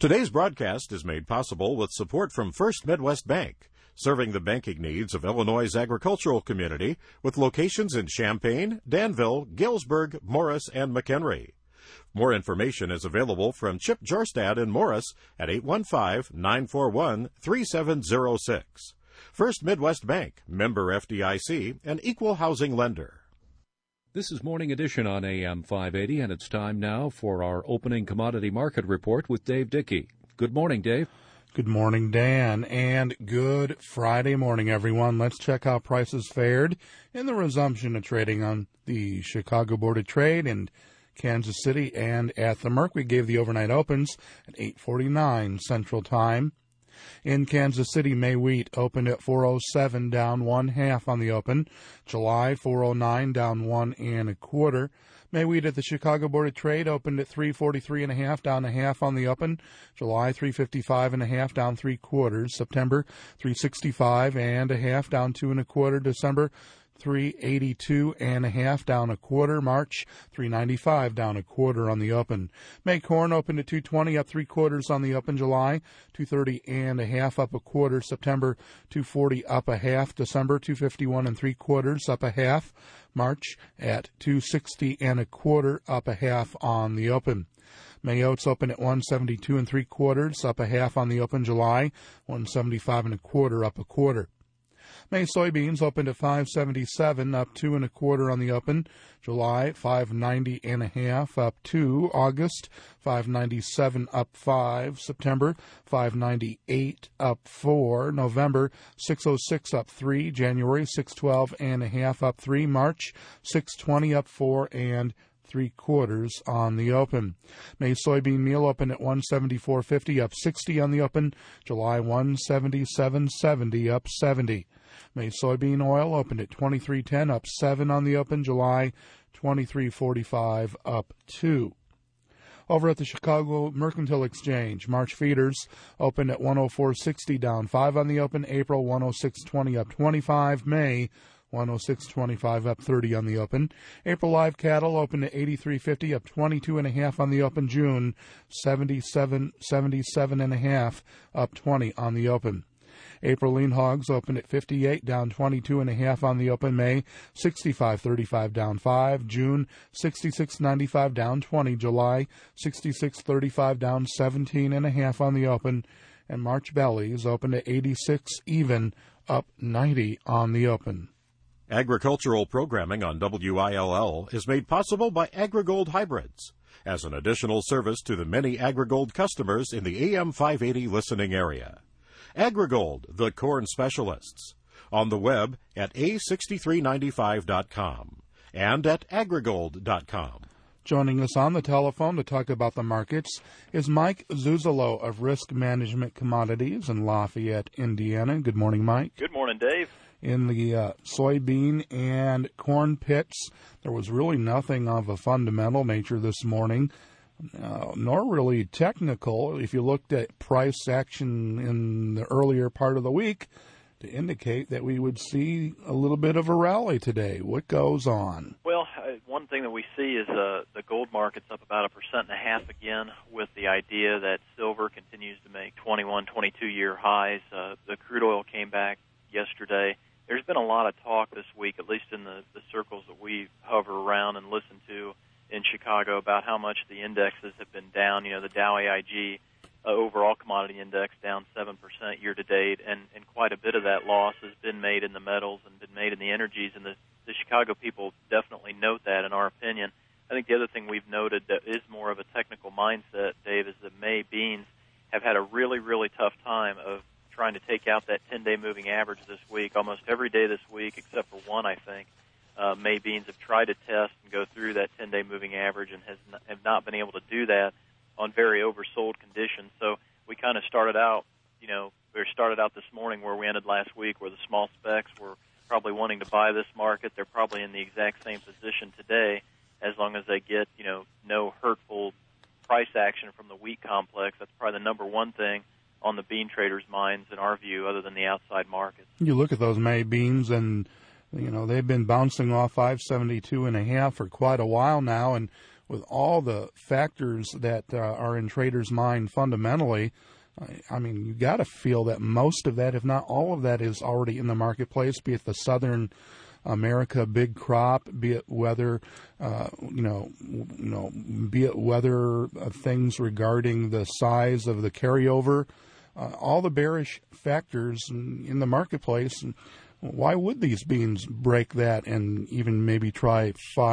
Today's broadcast is made possible with support from First Midwest Bank, serving the banking needs of Illinois' agricultural community with locations in Champaign, Danville, Galesburg, Morris, and McHenry. More information is available from Chip Jorstad in Morris at 815-941-3706. First Midwest Bank, member FDIC, an equal housing lender. This is Morning Edition on AM 580, and it's time now for our opening commodity market report with Dave Dickey. Good morning, Dave. Good morning, Dan, and good Friday morning, everyone. Let's check how prices fared in the resumption of trading on the Chicago Board of Trade and Kansas City and at the Merc. We gave the overnight opens at 8:49 Central Time. In Kansas City, May wheat opened at 407, down 1/2 on the open. July 409, down 1 1/4. May wheat at the Chicago Board of Trade opened at 343 1/2, down 1/2 on the open. July 355 1/2, down 3/4. September 365 1/2, down 2 1/4. December 382 1/2, down 1/4. March 395, down 1/4 on the open. May corn opened at 220, up 3/4 on the open. July 230 1/2, up 1/4. September 240, up 1/2. December 251 3/4, up 1/2. March at 260 1/4, up 1/2 on the open. May oats open at 172 3/4, up 1/2 on the open. July 175 1/4, up 1/4. May soybeans opened at 577, up 2 1/4 on the open. July 590 1/2, up 2. August 597, up 5. September 598, up 4. November 606, up 3. January 612 1/2, up 3. March 620, up 4 3/4 on the open. May soybean meal open at 174.50, up 60 on the open. July 177.70, up 70. May soybean oil opened at 23.10, up 7 on the open. July 23.45, up 2. Over at the Chicago Mercantile Exchange, March feeders opened at 104.60, down 5 on the open. April 106.20, up 25. May 106.25, up 30 on the open. April live cattle opened at 83.50, up 22 1/2 on the open. June 77 1/2, up 20 on the open. April lean hogs opened at 58, down 22 1/2 on the open. May 65.35, down 5. June 66.95, down 20. July 66.35, down 17 1/2 on the open. And March bellies opened at 86 even, up 90 on the open. Agricultural programming on WILL is made possible by AgriGold Hybrids as an additional service to the many AgriGold customers in the AM 580 listening area. AgriGold, the corn specialists, on the web at a6395.com and at agrigold.com. Joining us on the telephone to talk about the markets is Mike Zuzolo of Risk Management Commodities in Lafayette, Indiana. Good morning, Mike. Good morning, Dave. In the soybean and corn pits, there was really nothing of a fundamental nature this morning, nor really technical. If you looked at price action in the earlier part of the week, to indicate that we would see a little bit of a rally today. What goes on? Well, one thing that we see is the gold market's up about 1.5% again, with the idea that silver continues to make 21, 22-year highs. The crude oil came back yesterday. There's been a lot of talk this week, at least in the circles that we hover around and listen to in Chicago, about how much the indexes have been down. You know, the Dow AIG overall commodity index down 7% year to date, and quite a bit of that loss has been made in the metals and been made in the energies, and the Chicago people definitely note that, in our opinion. I think the other thing we've noted that is more of a technical mindset, Dave, is that May beans have had a really, really tough time of trying to take out that 10-day moving average this week. Almost every day this week, except for one, I think, May beans have tried to test and go through that 10-day moving average and have not been able to do that on very oversold conditions. So we kind of started out this morning where we ended last week, where the small specs were probably wanting to buy this market. They're probably in the exact same position today, as long as they get, no hurtful price action from the wheat complex. That's probably the number one thing on the bean traders' minds, in our view, other than the outside market. You look at those May beans, and they've been bouncing off 572 1/2 for quite a while now, and with all the factors that are in traders' mind fundamentally, I mean, you got to feel that most of that, if not all of that, is already in the marketplace, be it the Southern America big crop, be it weather, be it weather things regarding the size of the carryover, all the bearish factors in the marketplace. Why would these beans break that and even maybe try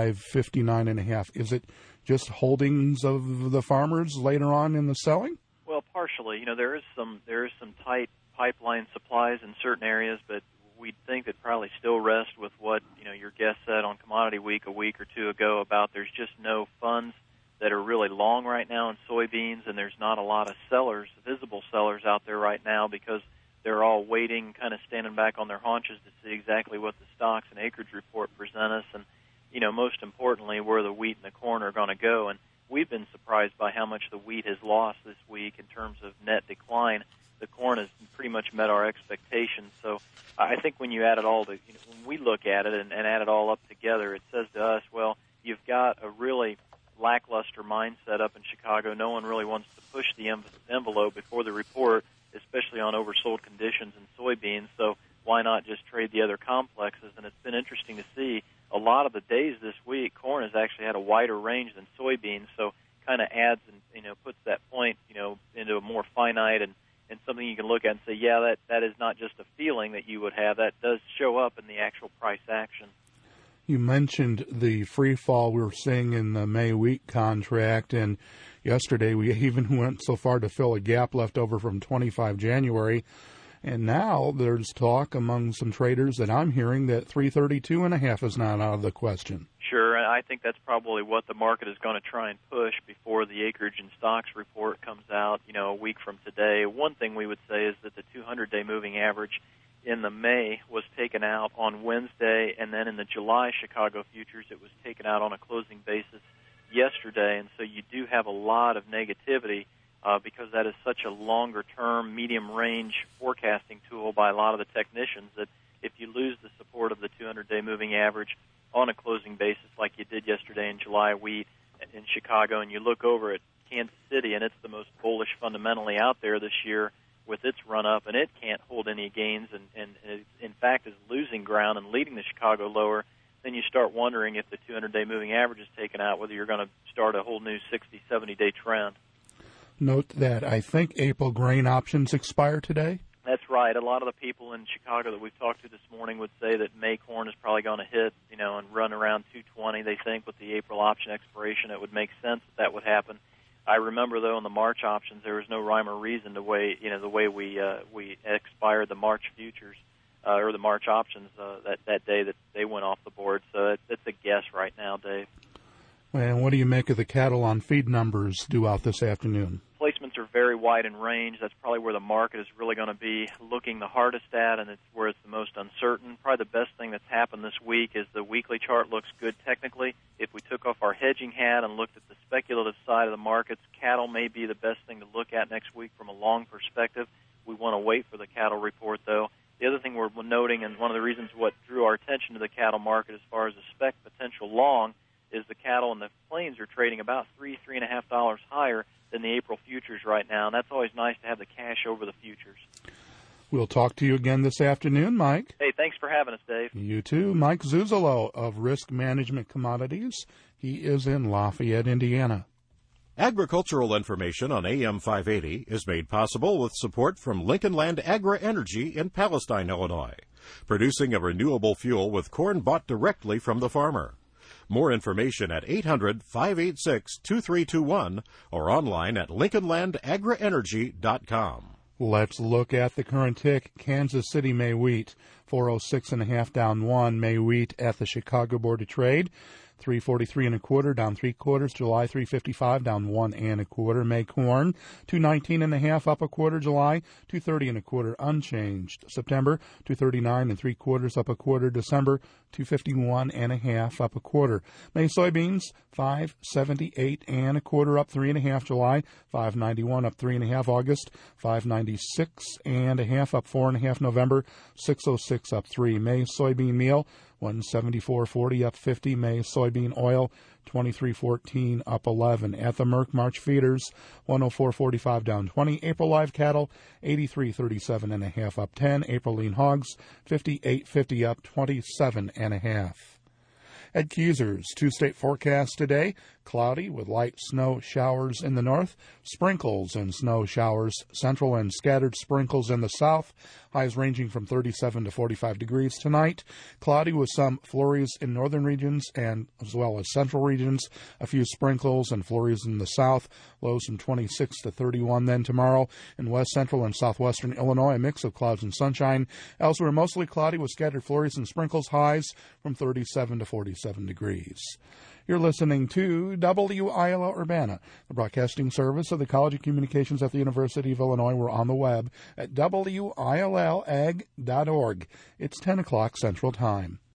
559.5? Is it just holdings of the farmers later on in the selling? Well, partially. There is some tight pipeline supplies in certain areas, but we'd think that probably still rest with what your guest said on Commodity Week a week or two ago about there's just no funds that are really long right now in soybeans, and there's not a lot of sellers, visible sellers out there right now because they're all waiting, kind of standing back on their haunches to see exactly what the stocks and acreage report present us, and most importantly, where the wheat and the corn are going to go. And we've been surprised by how much the wheat has lost this week in terms of net decline. The corn has pretty much met our expectations. So I think when you add it all when we look at it and add it all up together, it says to us, well, you've got a really lackluster mindset up in Chicago. No one really wants to push the envelope before the report, especially on oversold conditions in soybeans. So why not just trade the other complexes? And it's been interesting to see a lot of the days this week, corn has actually had a wider range than soybeans. So kind of adds and puts that point into a more finite and something you can look at and say, yeah, that is not just a feeling that you would have. That does show up in the actual price action. You mentioned the free fall we were seeing in the May wheat contract, and yesterday we even went so far to fill a gap left over from 25 January. And now there's talk among some traders that I'm hearing that 332.5 is not out of the question. Sure, and I think that's probably what the market is going to try and push before the acreage and stocks report comes out, a week from today. One thing we would say is that the 200-day moving average in the May was taken out on Wednesday, and then in the July Chicago futures it was taken out on a closing basis yesterday. And so you do have a lot of negativity because that is such a longer-term, medium-range forecasting tool by a lot of the technicians that if you lose the support of the 200-day moving average on a closing basis like you did yesterday in July wheat in Chicago, and you look over at Kansas City, and it's the most bullish fundamentally out there this year with its run-up, and it can't hold any gains and it, in fact, is losing ground and leading the Chicago lower, then you start wondering if the 200-day moving average is taken out, whether you're going to start a whole new 60, 70-day trend. Note that I think April grain options expire today. That's right. A lot of the people in Chicago that we've talked to this morning would say that May corn is probably going to hit, and run around 220. They think with the April option expiration, it would make sense that would happen. I remember, though, in the March options, there was no rhyme or reason the way we expired the March futures or the March options that day that they went off the board. So it's a guess right now, Dave. And what do you make of the cattle on feed numbers due out this afternoon? Placements are very wide in range. That's probably where the market is really going to be looking the hardest at, and it's where it's the most uncertain. Probably the best thing that's happened this week is the weekly chart looks good technically. If we took off our hedging hat and looked at the speculative side of the markets, cattle may be the best thing to look at next week from a long perspective. We want to wait for the cattle report, though. The other thing we're noting, and one of the reasons what drew our attention to the cattle market as far as a spec potential long, is the cattle in the plains are trading about $3.5 higher than the April futures right now, and that's always nice to have the cash over the futures. We'll talk to you again this afternoon, Mike. Hey, thanks for having us, Dave. You too. Mike Zuzolo of Risk Management Commodities. He is in Lafayette, Indiana. Agricultural information on AM 580 is made possible with support from Lincoln Land Agri-Energy in Palestine, Illinois, producing a renewable fuel with corn bought directly from the farmer. More information at 800-586-2321 or online at lincolnlandagrienergy.com. Let's look at the current tick. Kansas City May wheat, 406.5 down 1. May wheat at the Chicago Board of Trade, 343 1/4 down 3/4. July 355 down 1 1/4. May corn 219 1/2 up 1/4. July 230 1/4 unchanged. September 239 3/4 up 1/4. December 251 1/2 up 1/4. May soybeans 578 1/4 up 3 1/2. July 591 up 3 1/2. August 596 1/2 up 4 1/2. November 606 up 3. May soybean meal 174.40 up 50. May soybean oil 23.14 up 11. At the Merck March feeders 104.45 down 20. April live cattle 83.37 and a half up 10. April lean hogs 58.50 up 27 and a half. At Keezer's, two-state forecast today, cloudy with light snow showers in the north, sprinkles and snow showers central and scattered sprinkles in the south, highs ranging from 37 to 45 degrees tonight. Cloudy with some flurries in northern regions and as well as central regions, a few sprinkles and flurries in the south, lows from 26 to 31. Then tomorrow in west central and southwestern Illinois, a mix of clouds and sunshine. Elsewhere, mostly cloudy with scattered flurries and sprinkles, highs from 37 to 47 degrees. You're listening to WILL Urbana, the broadcasting service of the College of Communications at the University of Illinois. We're on the web at WILLAG.org. It's 10 o'clock Central Time.